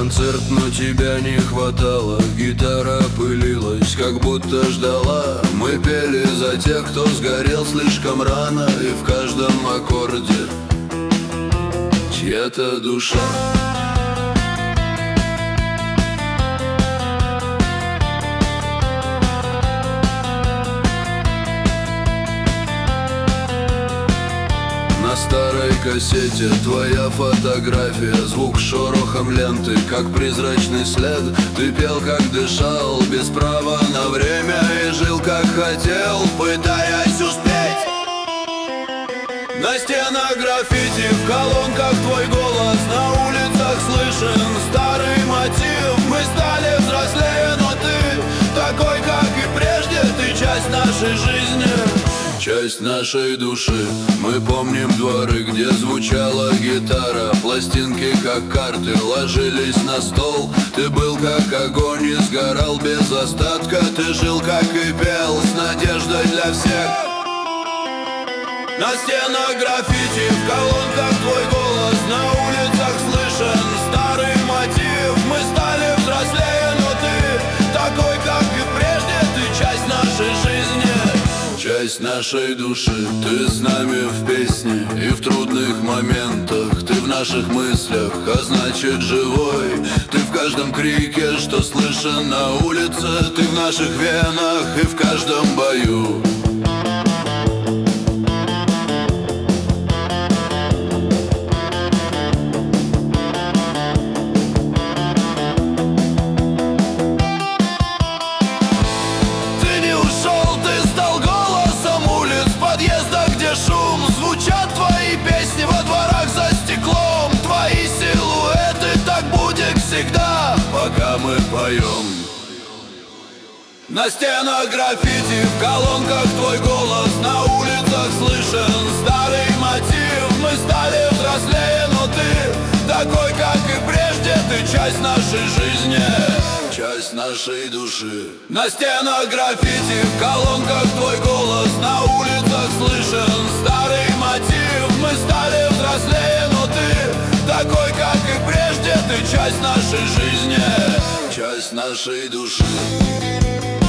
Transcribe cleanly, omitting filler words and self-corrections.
концерт, но тебя не хватало. Гитара пылилась, как будто ждала. Мы пели за тех, кто сгорел слишком рано. И в каждом аккорде чья-то душа. На старой кассете твоя фотография, звук шорохом ленты, как призрачный след. Ты пел, как дышал, без права на время, и жил, как хотел, пытаясь успеть. На стенах граффити, в колонках твой голос, на улицах слышен старый мотив. Мы стали взрослее, но ты такой, как и прежде, ты часть нашей жизни, часть нашей души. Мы помним дворы, где звучала гитара, пластинки, как карты, ложились на стол. Ты был как огонь и сгорал без остатка. Ты жил, как и пел, с надеждой для всех. На стенах граффити, в колонках твой голос, на улицах слышен старый мотив. Мы стали взрослее, но ты такой, как и прежде, ты часть нашей жизни, часть нашей души. Ты с нами в песне и в трудных моментах. Ты в наших мыслях, а значит живой. Ты в каждом крике, что слышен на улице. Ты в наших венах и в каждом бою. Шум, звучат твои песни во дворах за стеклом. Твои силуэты, так будет всегда, пока мы поем. На стенах граффити, в колонках твой голос, на улицах слышен старый мотив. Мы стали взрослее, но ты такой, как и прежде, ты часть нашей жизни, часть нашей души. На стенах граффити, в колонках твой голос, на улицах слышен старый мотив. Мы стали взрослее, но ты такой, как и прежде, ты часть нашей жизни, часть нашей души.